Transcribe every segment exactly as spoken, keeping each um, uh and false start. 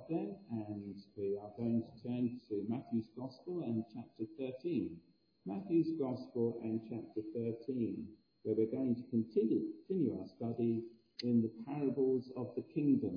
then, and we are going to turn to Matthew's Gospel and chapter thirteen. Matthew's Gospel and chapter thirteen, where we're going to continue, continue our study in the parables of the kingdom.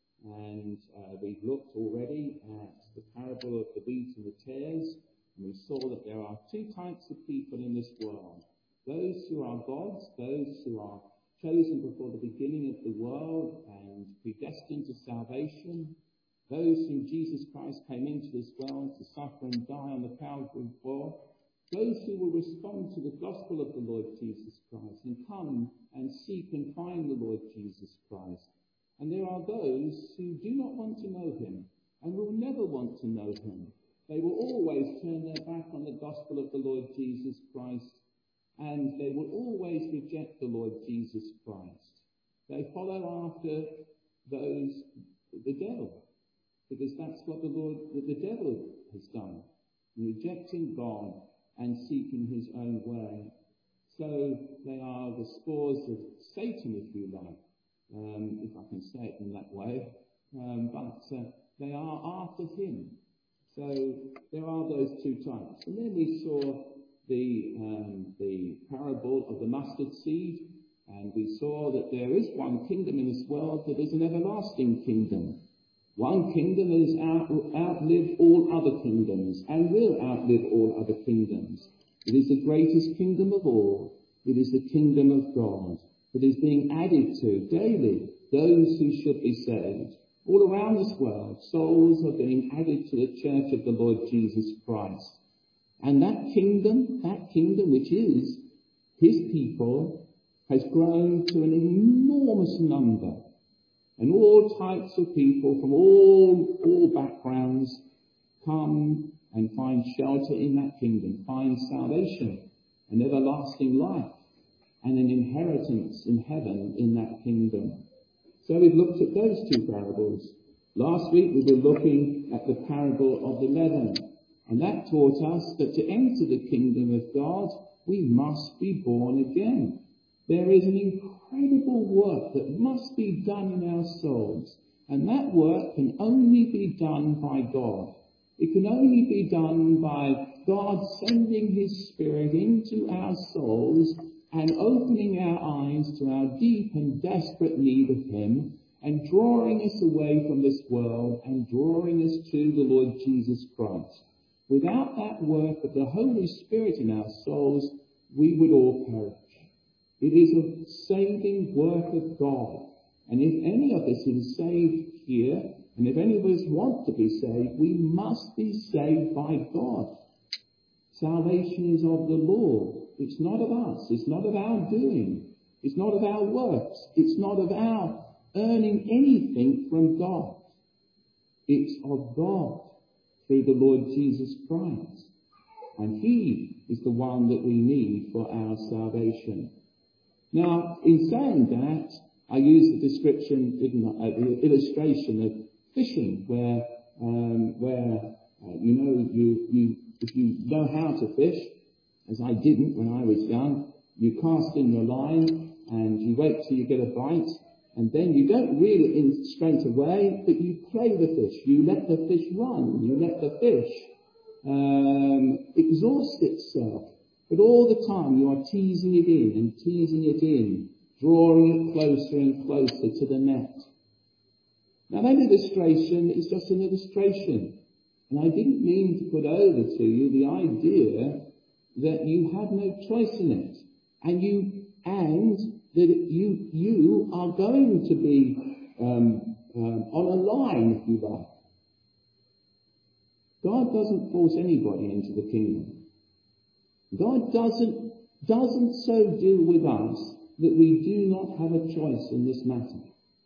And uh, we've looked already at the parable of the wheat and the tares, and we saw that there are two types of people in this world. Those who are God's, those who are chosen before the beginning of the world and predestined to salvation, those whom Jesus Christ came into this world to suffer and die on the Calvary for, those who will respond to the gospel of the Lord Jesus Christ and come and seek and find the Lord Jesus Christ. And there are those who do not want to know him and will never want to know him. They will always turn their back on the gospel of the Lord Jesus Christ, and they will always reject the Lord Jesus Christ. They follow after those, the devil, because that's what the Lord, the devil has done, rejecting God and seeking his own way. So they are the spores of Satan, if you like, um, if I can say it in that way, um, but uh, they are after him. So there are those two types. And then we saw the um, the parable of the mustard seed, and we saw that there is one kingdom in this world that is an everlasting kingdom. One kingdom that has out, outlived all other kingdoms and will outlive all other kingdoms. It is the greatest kingdom of all. It is the kingdom of God that is being added to daily those who should be saved. All around this world, souls are being added to the church of the Lord Jesus Christ. And that kingdom, that kingdom which is his people, has grown to an enormous number. And all types of people from all, all backgrounds come and find shelter in that kingdom, find salvation, an everlasting life, and an inheritance in heaven in that kingdom. So we've looked at those two parables. Last week we were looking at the parable of the leaven. And that taught us that to enter the kingdom of God, we must be born again. There is an incredible work that must be done in our souls. And that work can only be done by God. It can only be done by God sending his Spirit into our souls and opening our eyes to our deep and desperate need of him, and drawing us away from this world and drawing us to the Lord Jesus Christ. Without that work of the Holy Spirit in our souls, we would all perish. It is a saving work of God. And if any of us is saved here, and if any of us want to be saved, we must be saved by God. Salvation is of the Lord. It's not of us. It's not of our doing. It's not of our works. It's not of our earning anything from God. It's of God through the Lord Jesus Christ. And he is the one that we need for our salvation. Now, in saying that, I use the description, didn't I, uh, the illustration of fishing, where, um, where uh, you know, you, you, if you know how to fish, as I didn't when I was young, you cast in your line and you wait till you get a bite, and then you don't reel it in straight away, but you play the fish. You let the fish run. You let the fish um, exhaust itself. But all the time you are teasing it in and teasing it in, drawing it closer and closer to the net. Now that illustration is just an illustration. And I didn't mean to put over to you the idea that you have no choice in it. And you, and that you, you are going to be um, um, on a line, if you like. God doesn't force anybody into the kingdom. God doesn't, doesn't so do with us that we do not have a choice in this matter.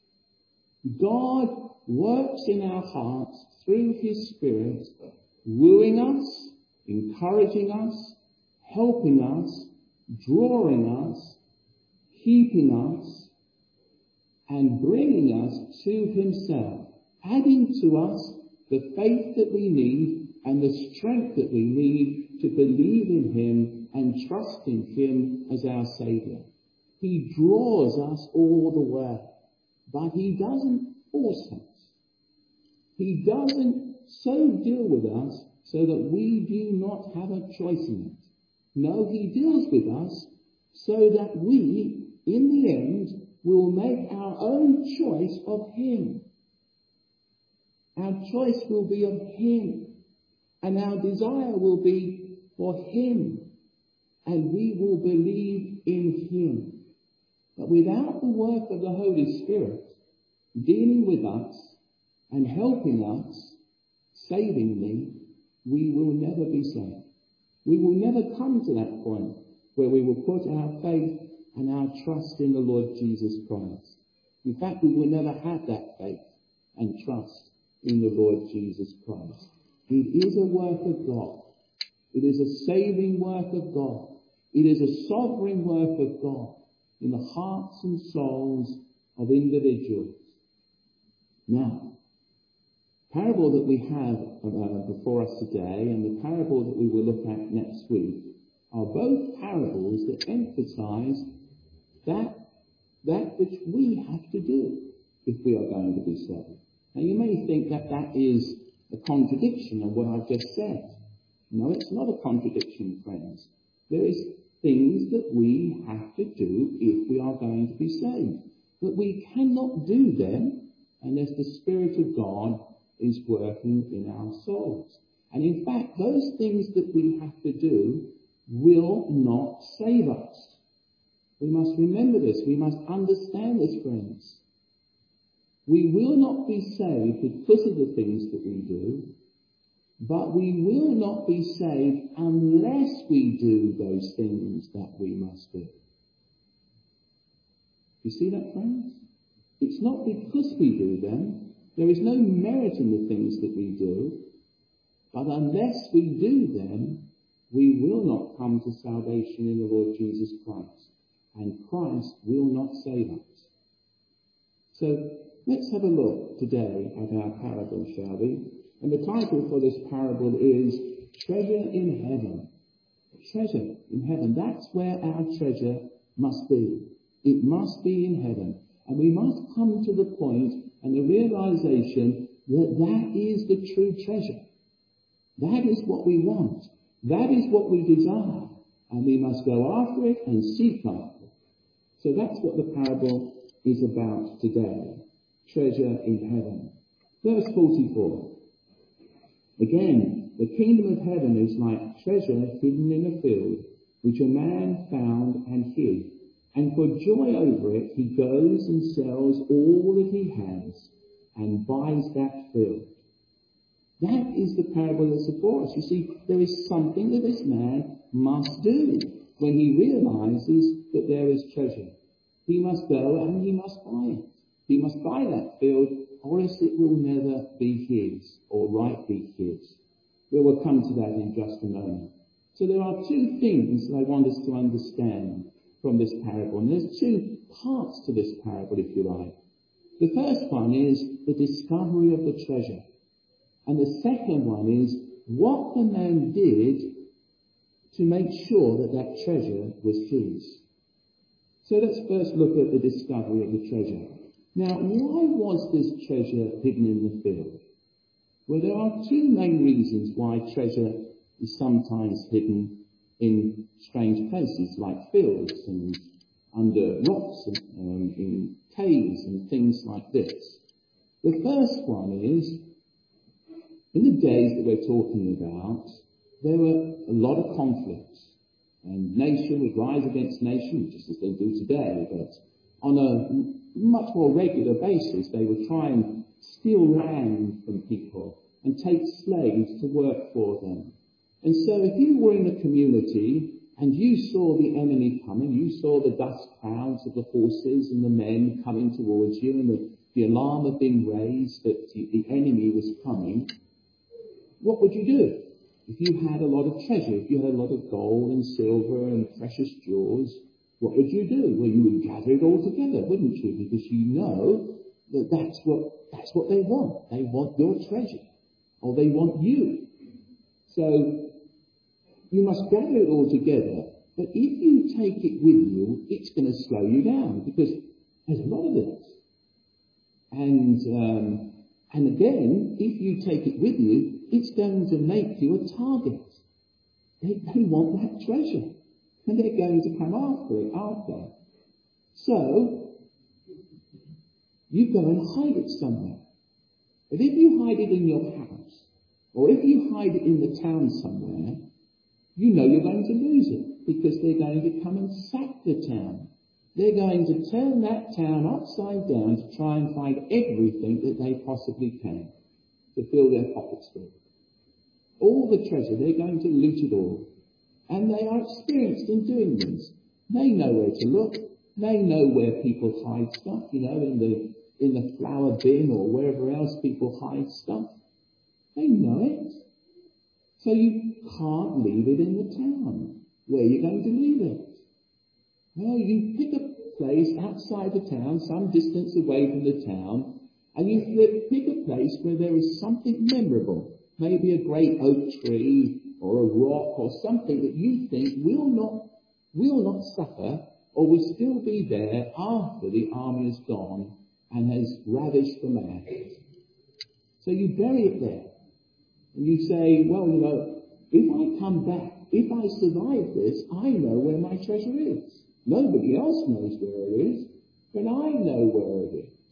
God works in our hearts through his Spirit, wooing us, encouraging us, helping us, drawing us, keeping us, and bringing us to himself, adding to us the faith that we need and the strength that we need to believe in him and trust in him as our Saviour. He draws us all the way, but he doesn't force us. He doesn't so deal with us so that we do not have a choice in it. No, he deals with us so that we, in the end, will make our own choice of him. Our choice will be of him, and our desire will be for him, and we will believe in him. But without the work of the Holy Spirit dealing with us and helping us, saving me, we will never be saved. We will never come to that point where we will put our faith and our trust in the Lord Jesus Christ. In fact, we will never have that faith and trust in the Lord Jesus Christ. It is a work of God. It is a saving work of God. It is a sovereign work of God in the hearts and souls of individuals. Now, the parable that we have uh, before us today and the parable that we will look at next week are both parables that emphasize that, that which we have to do if we are going to be saved. Now, you may think that that is a contradiction of what I've just said. No, it's not a contradiction, friends. There is things that we have to do if we are going to be saved. But we cannot do them unless the Spirit of God is working in our souls. And in fact, those things that we have to do will not save us. We must remember this. We must understand this, friends. We will not be saved because of the things that we do, but we will not be saved unless we do those things that we must do. You see that, friends? It's not because we do them. There is no merit in the things that we do, but unless we do them, we will not come to salvation in the Lord Jesus Christ, and Christ will not save us. So let's have a look today at our parable, shall we? And the title for this parable is Treasure in Heaven. Treasure in heaven. That's where our treasure must be. It must be in heaven. And we must come to the point and the realization that that is the true treasure. That is what we want. That is what we desire. And we must go after it and seek after it. So that's what the parable is about today. Treasure in heaven. Verse forty-four. Again, the kingdom of heaven is like treasure hidden in a field, which a man found and hid. And for joy over it, he goes and sells all that he has and buys that field. That is the parable that's before us. You see, there is something that this man must do when he realizes that there is treasure. He must go and he must buy it. He must buy that field, or else it will never be his, or rightly his. We will come to that in just a moment. So there are two things that I want us to understand from this parable. And there's two parts to this parable, if you like. The first one is the discovery of the treasure. And the second one is what the man did to make sure that that treasure was his. So let's first look at the discovery of the treasure. Now, why was this treasure hidden in the field? Well, there are two main reasons why treasure is sometimes hidden in strange places like fields and under rocks and um, in caves and things like this. The first one is, in the days that we're talking about, there were a lot of conflicts, and nation would rise against nation, just as they do today, but on a much more regular basis, they would try and steal land from people and take slaves to work for them. And so if you were in a community and you saw the enemy coming, you saw the dust clouds of the horses and the men coming towards you, and the, the alarm had been raised that the enemy was coming, what would you do? If you had a lot of treasure, if you had a lot of gold and silver and precious jewels, what would you do? Well, you would gather it all together, wouldn't you? Because you know that that's what, that's what they want. They want your treasure, or they want you. So you must gather it all together. But if you take it with you, it's going to slow you down because there's a lot of it. And um, And again, if you take it with you, it's going to make you a target. They, they want that treasure. And they're going to come after it, aren't they? So, you go and hide it somewhere. But if you hide it in your house, or if you hide it in the town somewhere, you know you're going to lose it, because they're going to come and sack the town. They're going to turn that town upside down to try and find everything that they possibly can to fill their pockets with. All the treasure, they're going to loot it all. And they are experienced in doing this. They know where to look. They know where people hide stuff, you know, in the in the flour bin or wherever else people hide stuff. They know it. So you can't leave it in the town. Where are you going to leave it? Well, you pick a place outside the town, some distance away from the town, and you pick a place where there is something memorable. Maybe a great oak tree or a rock or something that you think will not, will not suffer or will still be there after the army is gone and has ravished the land. So you bury it there. And you say, well, you know, if I come back, if I survive this, I know where my treasure is. Nobody else knows where it is, but I know where it is.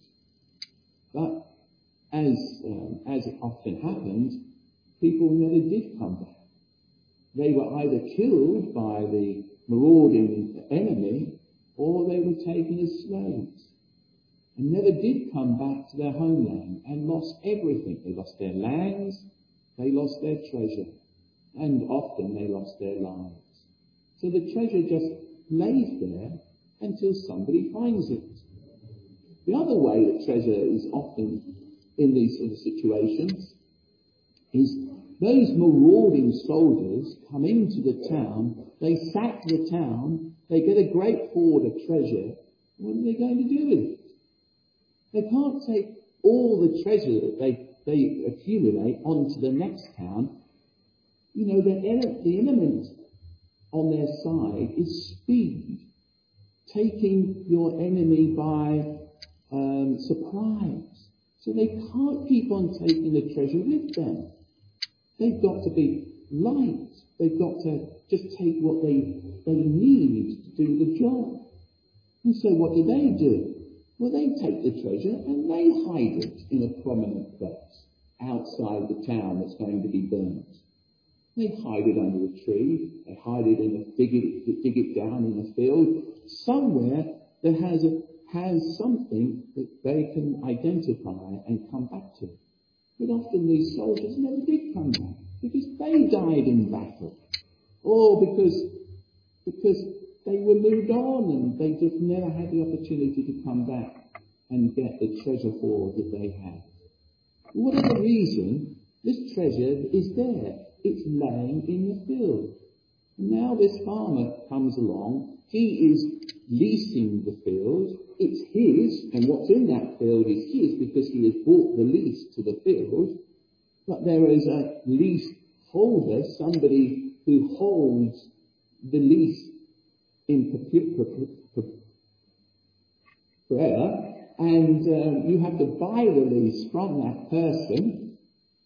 But as, um, as it often happened, people never did come back. They were either killed by the marauding enemy, or they were taken as slaves, and never did come back to their homeland, and lost everything. They lost their lands, they lost their treasure, and often they lost their lives. So the treasure just lays there until somebody finds it. The other way that treasure is often in these sort of situations is those marauding soldiers come into the town, they sack the town, they get a great hoard of treasure. What are they going to do with it? They can't take all the treasure that they, they accumulate onto the next town. You know, the, the element on their side is speed, taking your enemy by um, surprise. So they can't keep on taking the treasure with them. They've got to be light. They've got to just take what they they need to do the job. And so what do they do? Well, they take the treasure and they hide it in a prominent place outside the town that's going to be burnt. They hide it under a tree. They hide it in a dig it, dig it down in a field somewhere that has a, has something that they can identify and come back to. But often these soldiers never did come back because they died in battle, or because because they were moved on and they just never had the opportunity to come back and get the treasure hoard that they had. Whatever reason, this treasure is there. It's laying in the field. Now this farmer comes along. He is leasing the field. It's his, and what's in that field is his because he has bought the lease to the field. But there is a lease holder, somebody who holds the lease in prayer, and um, you have to buy the lease from that person.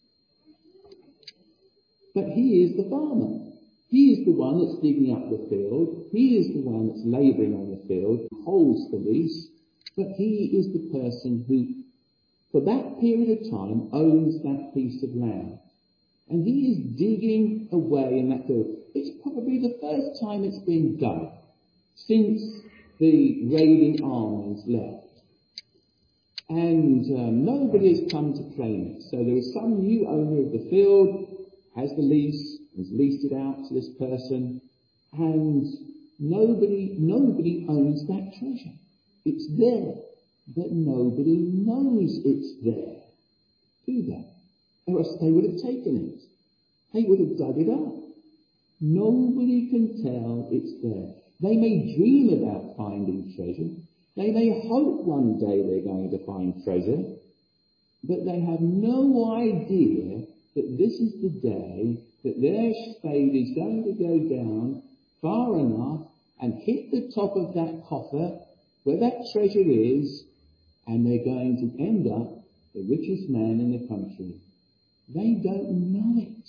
But he is the farmer. He is the one that's digging up the field. He is the one that's labouring on the field, holds the lease, but he is the person who, for that period of time, owns that piece of land. And he is digging away in that field. It's probably the first time it's been done since the raiding armies left. And um, nobody has come to claim it. So there is some new owner of the field, has the lease, has leased it out to this person, and nobody, nobody owns that treasure. It's there, but nobody knows it's there. Do they? Or else they would have taken it. They would have dug it up. Nobody can tell it's there. They may dream about finding treasure. They may hope one day they're going to find treasure, but they have no idea that this is the day that their spade is going to go down far enough and hit the top of that coffer where that treasure is, and they're going to end up the richest man in the country. They don't know it.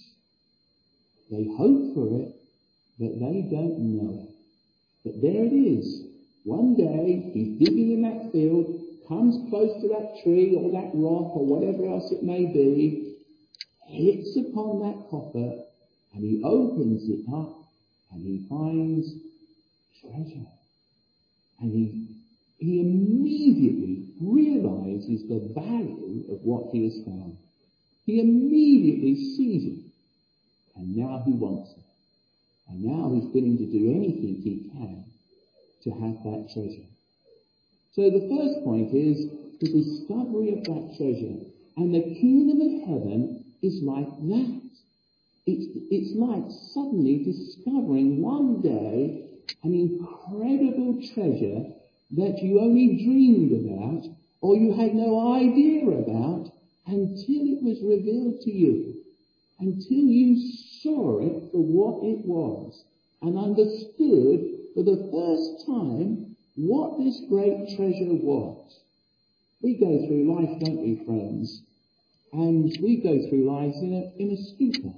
They hope for it, but they don't know it. But there it is. One day, he's digging in that field, comes close to that tree or that rock or whatever else it may be, hits upon that coffer, and he opens it up, and he finds treasure. And he, he immediately realizes the value of what he has found. He immediately sees it, and now he wants it. And now he's willing to do anything he can to have that treasure. So the first point is the discovery of that treasure. And the kingdom of heaven is like that. It's, it's like suddenly discovering one day an incredible treasure that you only dreamed about or you had no idea about until it was revealed to you, until you saw it for what it was and understood for the first time what this great treasure was. We go through life, don't we, friends? And we go through life in a, in a stupor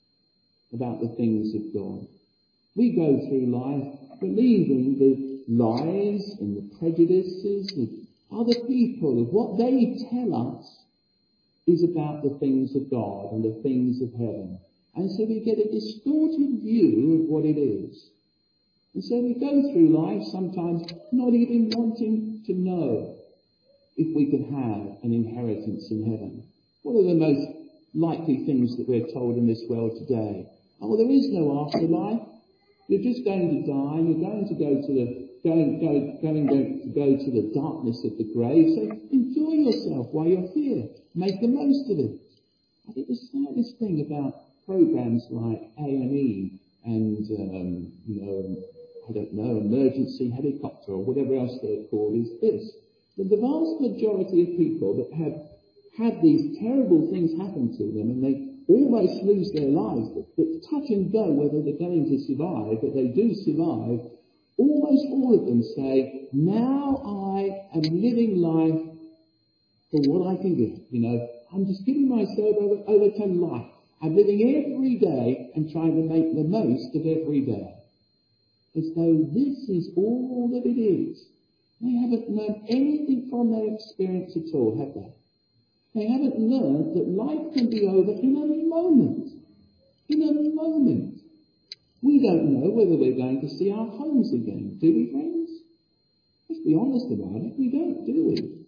about the things of God. We go through life believing the lies and the prejudices of other people, of what they tell us is about the things of God and the things of heaven. And so we get a distorted view of what it is. And so we go through life sometimes not even wanting to know if we could have an inheritance in heaven. What are the most likely things that we're told in this world today? Oh, there is no afterlife. You're just going to die. You're going to go to the going go going to go to the darkness of the grave. So enjoy yourself while you're here. Make the most of it. I think the saddest thing about programs like A and E and um, you know, I don't know, emergency helicopter or whatever else they're called is this: that the vast majority of people that have had these terrible things happen to them and they almost lose their lives, but it's touch and go whether they're going to survive, but they do survive, almost all of them say, now I am living life for what I can give. You know, I'm just giving myself over, over to life. I'm living every day and trying to make the most of every day. As though this is all that it is. They haven't learned anything from their experience at all, have they? They haven't learned that life can be over in a moment. In a moment. We don't know whether we're going to see our homes again, do we, friends? Let's be honest about it. We don't, do we?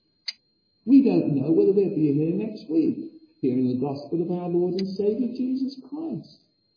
We don't know whether we'll be here next week, hearing the gospel of our Lord and Saviour Jesus Christ.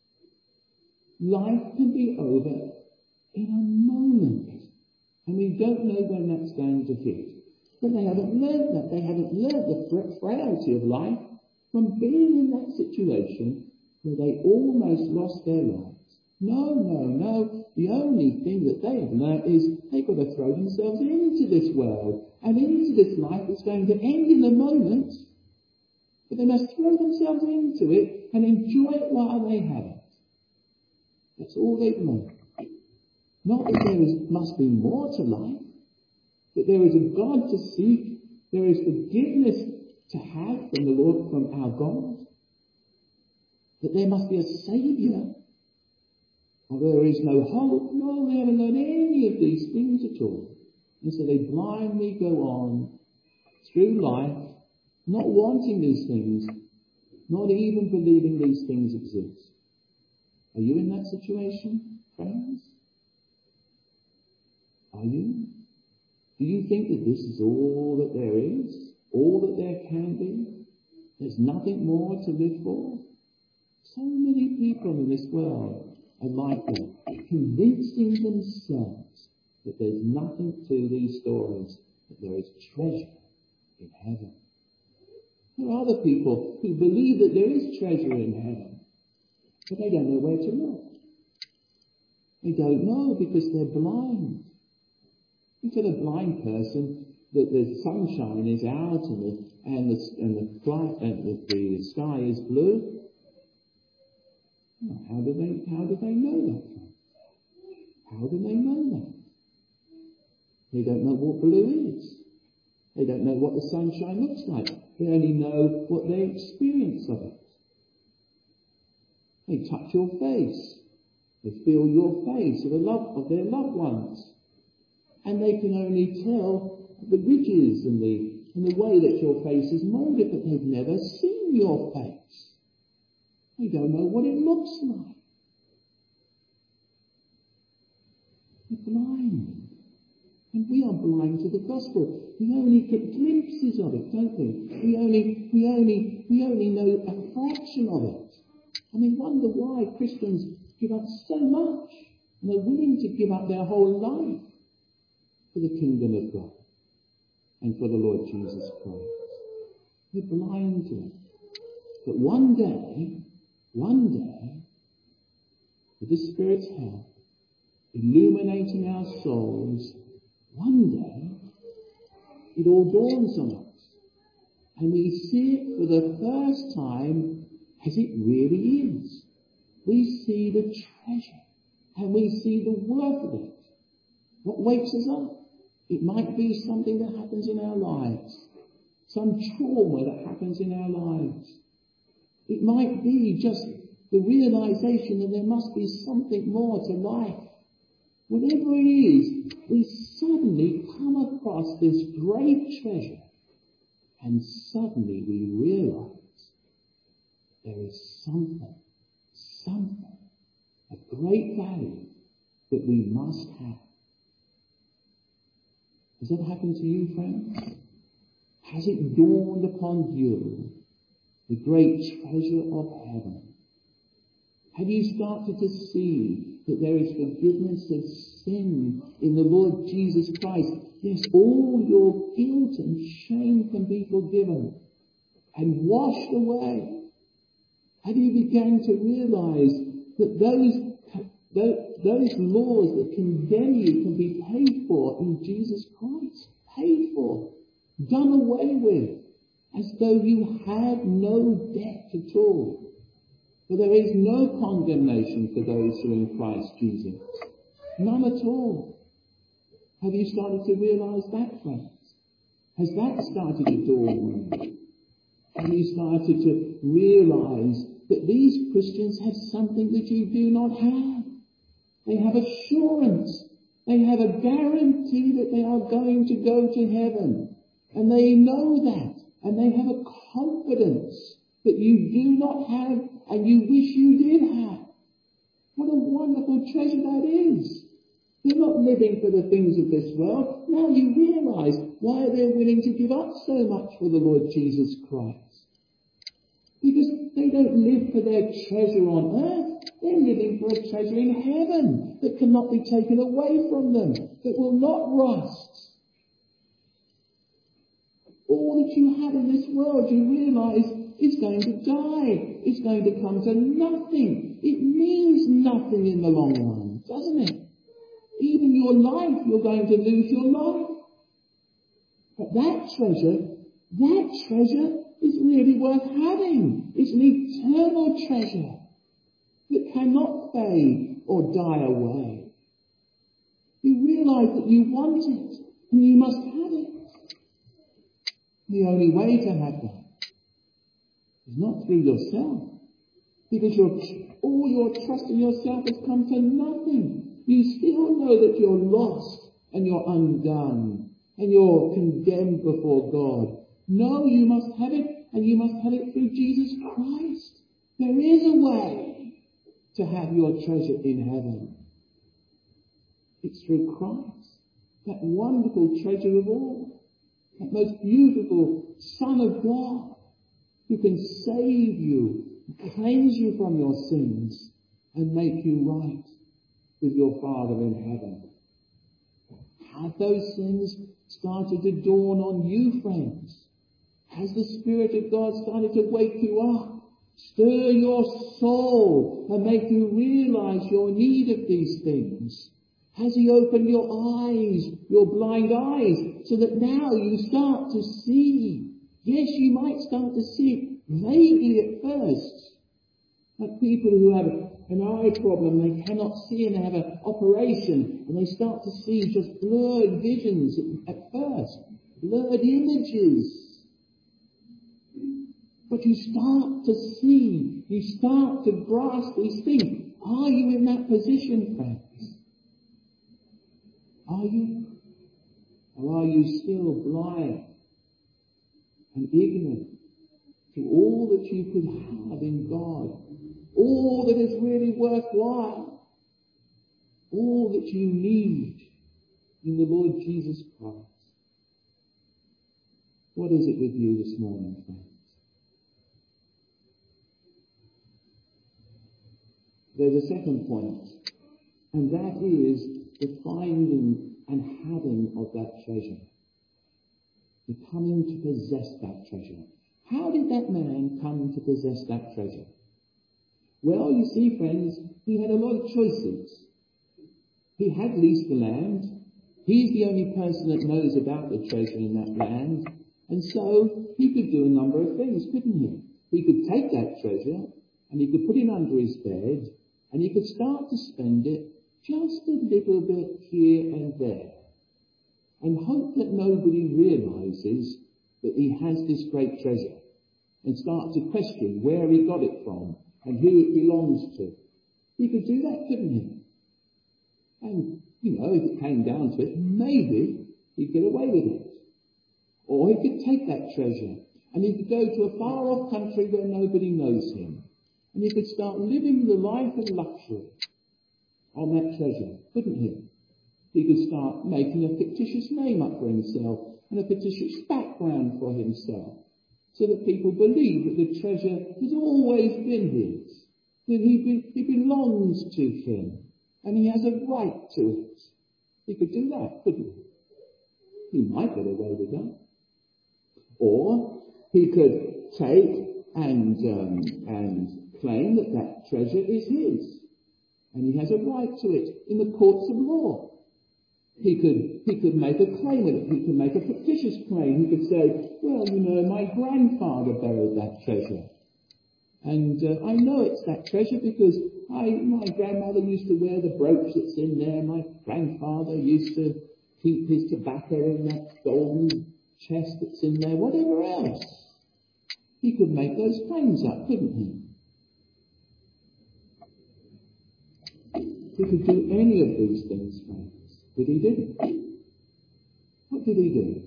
Life can be over in a moment. And we don't know when that's going to hit. But they haven't learned that. They haven't learned the frailty of life from being in that situation where they almost lost their lives. No, no, no. The only thing that they have learned is they've got to throw themselves into this world and into this life that's going to end in a moment. But they must throw themselves into it and enjoy it while they have it. That's all they've learned. Not that there is, must be more to life, that there is a God to seek, there is forgiveness to have from the Lord, from our God, that there must be a Saviour, or there is no hope. No, they haven't learned any of these things at all. And so they blindly go on through life, not wanting these things, not even believing these things exist. Are you in that situation, friends? Are you? Do you think that this is all that there is? All that there can be? There's nothing more to live for? So many people in this world are like that, convincing themselves that there's nothing to these stories, that there is treasure in heaven. There are other people who believe that there is treasure in heaven, but they don't know where to look. They don't know because they're blind. You tell a blind person that the sunshine is out and the and the and the, fly, and the, the sky is blue. Well, how do they how do they know that? How do they know that? They don't know what blue is. They don't know what the sunshine looks like. They only know what their experience of it. They touch your face. They feel your face or the love of their loved ones. And they can only tell the ridges and the, and the way that your face is moulded, but they've never seen your face. They don't know what it looks like. They're blind. And we are blind to the gospel. We only get glimpses of it, don't we? We only, we only, we only know a fraction of it. And we wonder why Christians give up so much. And they're willing to give up their whole life for the kingdom of God and for the Lord Jesus Christ. We're blind to it. But one day, one day, with the Spirit's help, illuminating our souls, one day, it all dawns on us. And we see it for the first time as it really is. We see the treasure, and we see the worth of it. What wakes us up? It might be something that happens in our lives, some trauma that happens in our lives. It might be just the realization that there must be something more to life. Whatever it is, we suddenly come across this great treasure, and suddenly we realize there is something, something of great value that we must have. Has that happened to you, friends? Has it dawned upon you the great treasure of heaven? Have you started to see that there is forgiveness of sin in the Lord Jesus Christ? Yes, all your guilt and shame can be forgiven and washed away. Have you begun to realize that those, those laws that condemn you can be paid for in Jesus Christ? Paid for, done away with, as though you had no debt at all. For there is no condemnation for those who are in Christ Jesus. None at all. Have you started to realize that, friends? Has that started to dawn on you? Have you started to realize that these Christians have something that you do not have? They have assurance. They have a guarantee that they are going to go to heaven. And they know that. And they have a confidence that you do not have and you wish you did have. What a wonderful treasure that is. They're not living for the things of this world. Now you realize why they're willing to give up so much for the Lord Jesus Christ. Because they don't live for their treasure on earth. They're living for a treasure in heaven that cannot be taken away from them, that will not rust. All that you have in this world, you realize, is going to die. It's going to come to nothing. It means nothing in the long run, doesn't it? Even your life, you're going to lose your life. But that treasure, that treasure is really worth having. It's an eternal treasure that cannot fade or die away. You realize that you want it and you must have it. The only way to have that is not through yourself, because your, all your trust in yourself has come to nothing. You still know that you're lost and you're undone and you're condemned before God. No, you must have it, and you must have it through Jesus Christ. There is a way to have your treasure in heaven. It's through Christ, that wonderful treasure of all, that most beautiful Son of God, who can save you, cleanse you from your sins, and make you right with your Father in heaven. Have those sins started to dawn on you, friends? Has the Spirit of God started to wake you up, stir your soul, and make you realize your need of these things? Has He opened your eyes, your blind eyes, so that now you start to see? Yes, you might start to see it vaguely at first. Like people who have an eye problem, they cannot see and they have an operation, and they start to see just blurred visions at first, blurred images. But you start to see, you start to grasp these things. Are you in that position, friends? Are you? Or are you still blind and ignorant to all that you could have in God? All that is really worthwhile? All that you need in the Lord Jesus Christ? What is it with you this morning, friends? There's a second point, and that is the finding and having of that treasure. The coming to possess that treasure. How did that man come to possess that treasure? Well, you see, friends, he had a lot of choices. He had leased the land. He's the only person that knows about the treasure in that land. And so he could do a number of things, couldn't he? He could take that treasure and he could put it under his bed and he could start to spend it just a little bit here and there and hope that nobody realizes that he has this great treasure and start to question where he got it from and who it belongs to. He could do that, couldn't he? And, you know, if it came down to it, maybe he'd get away with it. Or he could take that treasure and he could go to a far-off country where nobody knows him. And he could start living the life of luxury on that treasure, couldn't he? He could start making a fictitious name up for himself and a fictitious background for himself so that people believe that the treasure has always been his, that he, be, he belongs to him and he has a right to it. He could do that, couldn't he? He might get away with that. Or he could take and um, and claim that that treasure is his, and he has a right to it in the courts of law. He could he could make a claim of it. He could make a fictitious claim. He could say, well, you know, my grandfather buried that treasure, and uh, I know it's that treasure because I my grandmother used to wear the brooch that's in there. My grandfather used to keep his tobacco in that golden chest that's in there, whatever else. He could make those claims up, couldn't he? He could do any of these things, friends, but he didn't. What did he do?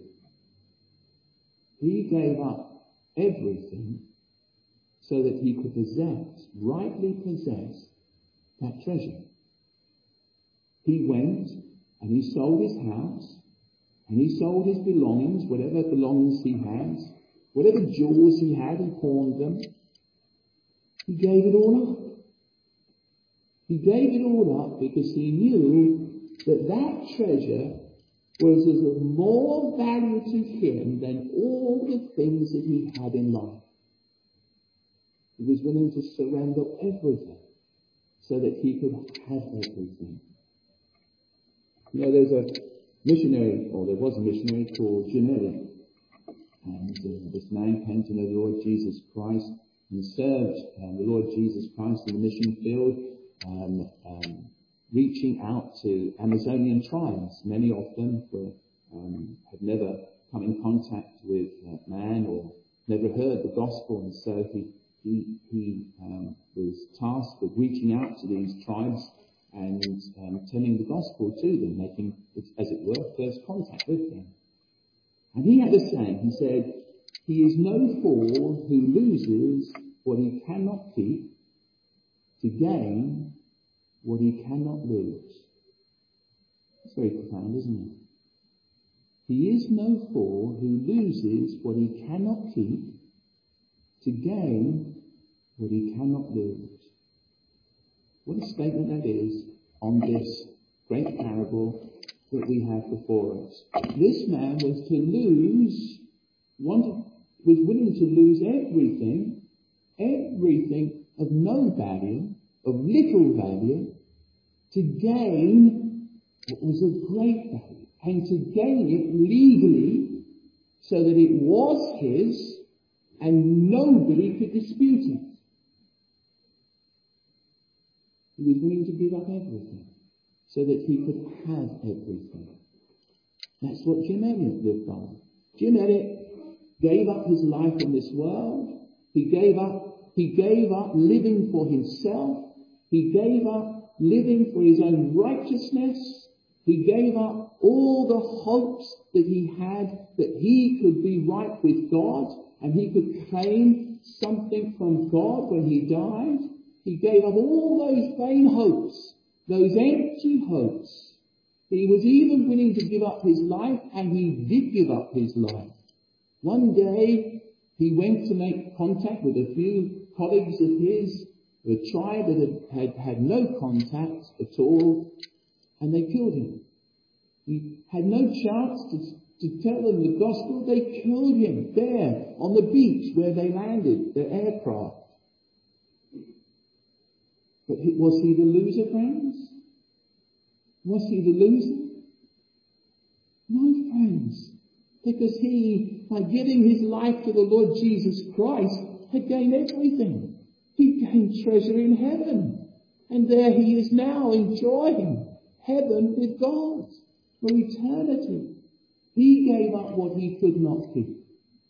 He gave up everything so that he could possess, rightly possess, that treasure. He went and he sold his house, and he sold his belongings, whatever belongings he has, whatever jewels he had, he pawned them. He gave it all up. He gave it all up because he knew that that treasure was of more value to him than all the things that he had in life. He was willing to surrender everything so that he could have everything. You know, there's a missionary, or there was a missionary called Jim Elliot, and uh, this man came to know the Lord Jesus Christ and served um, the Lord Jesus Christ in the mission field, um, um, reaching out to Amazonian tribes. Many of them were, um, had never come in contact with uh, man or never heard the gospel, and so he he, he um, was tasked with reaching out to these tribes and um, telling the gospel to them, making, as it were, first contact with them. And he had a saying. He said, "He is no fool who loses what he cannot keep to gain what he cannot lose." It's very profound, isn't it? He is no fool who loses what he cannot keep to gain what he cannot lose. What a statement that is on this great parable that we have before us. This man was to lose, wanted, was willing to lose everything, everything of no value, of little value, to gain what was of great value, and to gain it legally so that it was his and nobody could dispute it. He was willing to give up everything so that he could have everything. That's what Jim Elliot lived on. Jim Elliot gave up his life in this world He gave up, he gave up living for himself. He gave up living for his own righteousness. He gave up all the hopes that he had that he could be right with God and he could claim something from God when he died. He gave up all those vain hopes, those empty hopes. He was even willing to give up his life, and he did give up his life. One day, he went to make contact with a few colleagues of his, a tribe that had, had, had no contact at all, and they killed him. He had no chance to, to tell them the gospel. They killed him there on the beach where they landed their aircraft. But he, was he the loser, friends? Was he the loser? No, friends. Because he, by giving his life to the Lord Jesus Christ, had gained everything. He gained treasure in heaven. And there he is now enjoying heaven with God for eternity. He gave up what he could not keep.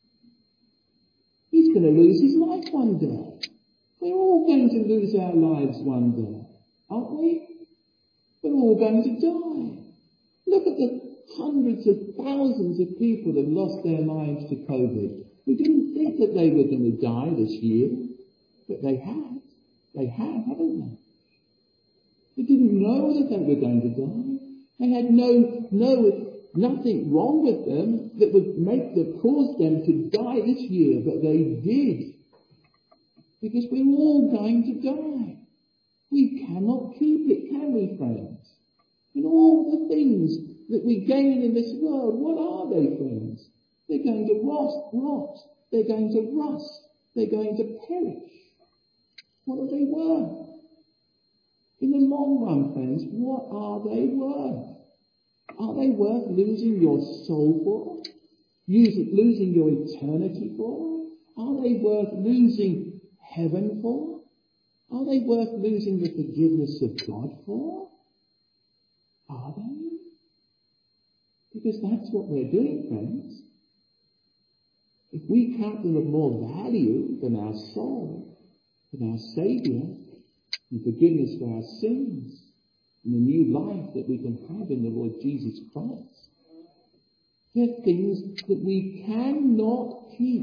He's going to lose his life one day. We're all going to lose our lives one day, aren't we? We're all going to die. Look at the hundreds of thousands of people that lost their lives to COVID. We didn't think that they were going to die this year, but they have. They have, haven't they? They didn't know that they were going to die. They had no, no, nothing wrong with them that would make them, cause them to die this year, but they did. Because we're all going to die. We cannot keep it, can we, friends? And all the things that we gain in this world, what are they, friends? They're going to rot, rot. They're going to rust. They're going to perish. What are they worth? In the long run, friends, what are they worth? Are they worth losing your soul for? Losing your eternity for? Are they worth losing heaven for? Are they worth losing the forgiveness of God for? Are they? Because that's what we're doing, friends. If we count them of more value than our soul, than our Saviour, and forgiveness for our sins, and the new life that we can have in the Lord Jesus Christ, they're things that we cannot keep.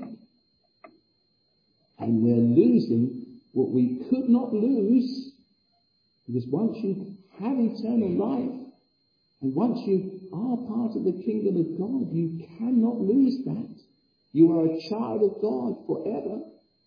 And we're losing what we could not lose, because once you have eternal life, and once you are part of the kingdom of God, you cannot lose that. You are a child of God forever.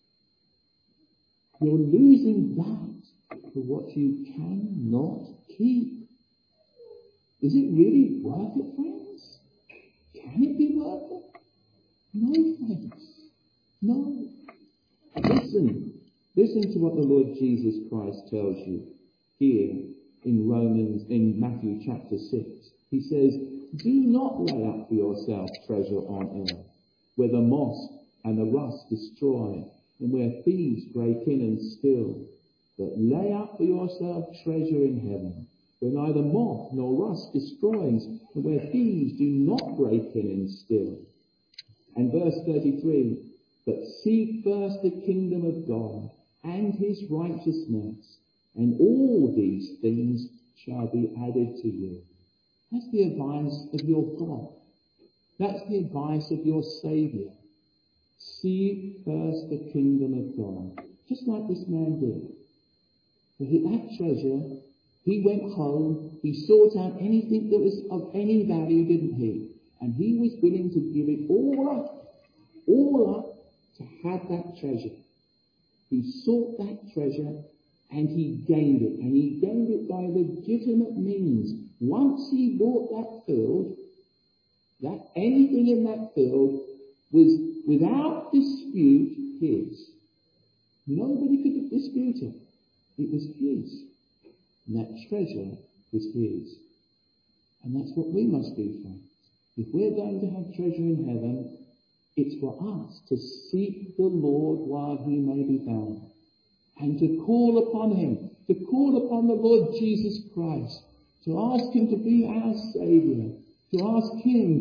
You're losing that for what you cannot keep. Is it really worth it, friends? Can it be worth it? No, friends. No. Listen. Listen to what the Lord Jesus Christ tells you here in Romans, in Matthew chapter six. He says, do not lay up for yourself treasure on earth, where the moth and the rust destroy, and where thieves break in and steal. But lay up for yourself treasure in heaven, where neither moth nor rust destroys, and where thieves do not break in and steal. And verse thirty-three, but seek first the kingdom of God and his righteousness, and all these things shall be added to you. That's the advice of your God. That's the advice of your Saviour. Seek first the kingdom of God, just like this man did. For that treasure, he went home, he sought out anything that was of any value, didn't he? And he was willing to give it all up, all up to have that treasure. He sought that treasure and he gained it, and he gained it by legitimate means. Once he bought that field, that anything in that field was without dispute his. Nobody could dispute it. It was his. And that treasure was his. And that's what we must do, friends. If we're going to have treasure in heaven, it's for us to seek the Lord while he may be found, and to call upon him, to call upon the Lord Jesus Christ, to ask him to be our Saviour, to ask him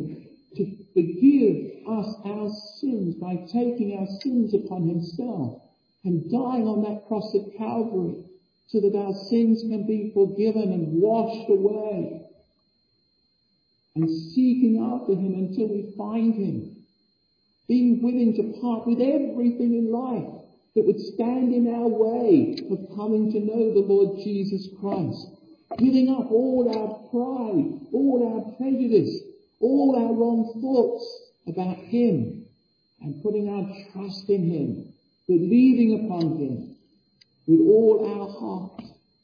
to forgive us our sins by taking our sins upon himself and dying on that cross of Calvary so that our sins can be forgiven and washed away, and seeking after him until we find him, being willing to part with everything in life that would stand in our way of coming to know the Lord Jesus Christ, giving up all our pride, all our prejudice, all our wrong thoughts about him, and putting our trust in him, believing upon him with all our heart.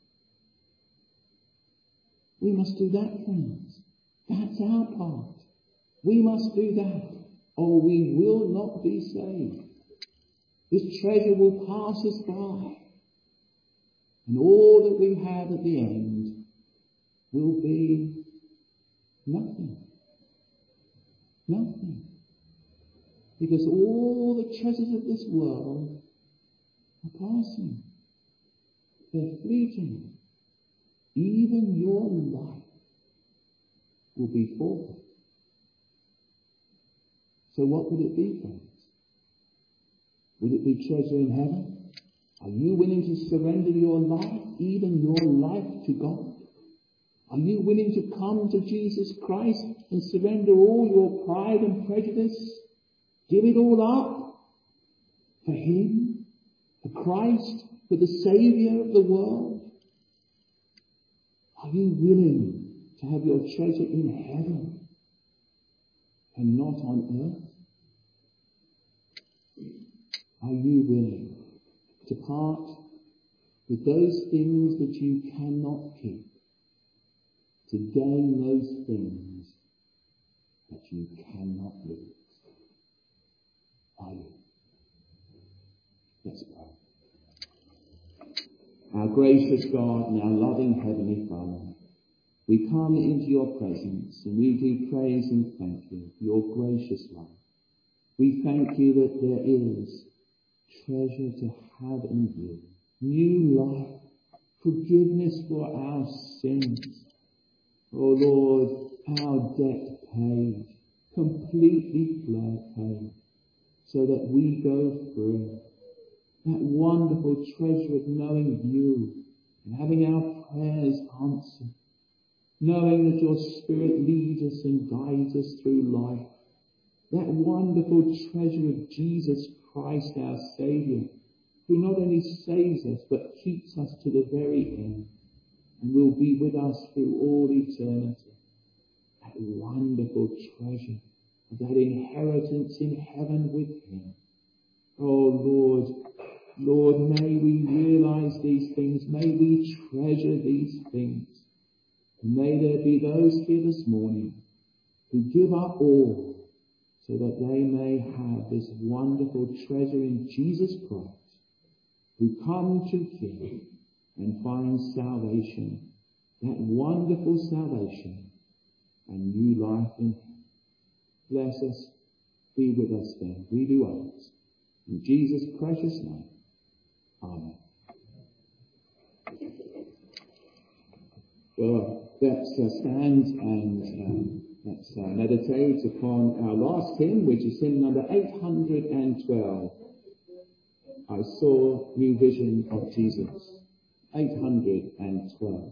We must do that, friends. That's our part. We must do that, or we will not be saved. This treasure will pass us by, and all that we have at the end will be nothing. Nothing. Because all the treasures of this world are passing. They're fleeting. Even your life will be forfeit. So what would it be, friends? Would it be treasure in heaven? Are you willing to surrender your life, even your life, to God? Are you willing to come to Jesus Christ and surrender all your pride and prejudice? Give it all up for him, for Christ, for the Saviour of the world? Are you willing to have your treasure in heaven and not on earth? Are you willing to part with those things that you cannot keep, to gain those things that you cannot lose? Are you? Let's pray. Our gracious God and our loving Heavenly Father, we come into your presence and we do praise and thank you for your gracious love. We thank you that there is treasure to have in you, new life, forgiveness for our sins. Oh Lord, our debt paid, completely paid, so that we go free. That wonderful treasure of knowing you and having our prayers answered, knowing that your Spirit leads us and guides us through life. That wonderful treasure of Jesus Christ, our Saviour, who not only saves us but keeps us to the very end and will be with us through all eternity. That wonderful treasure, that inheritance in heaven with him. Oh Lord, Lord, may we realize these things. May we treasure these things. And may there be those here this morning who give up all so that they may have this wonderful treasure in Jesus Christ, who come to him and find salvation, that wonderful salvation and new life in him. Bless us, be with us then. We do ours. In Jesus' precious name. Amen. Well, let's uh, stand and um, let's uh, meditate upon our last hymn, which is hymn number eight hundred twelve. I saw new vision of Jesus. eight hundred twelve.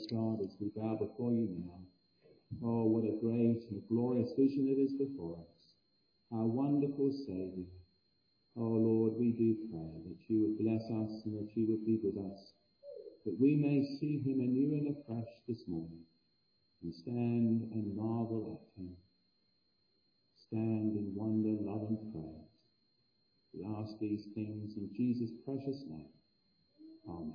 God, as we bow before you now. Oh, what a great and glorious vision it is before us. Our wonderful Saviour. Oh, Lord, we do pray that you would bless us and that you would be with us, that we may see him anew and afresh this morning and stand and marvel at him. Stand in wonder, love and praise. We ask these things in Jesus' precious name. Amen.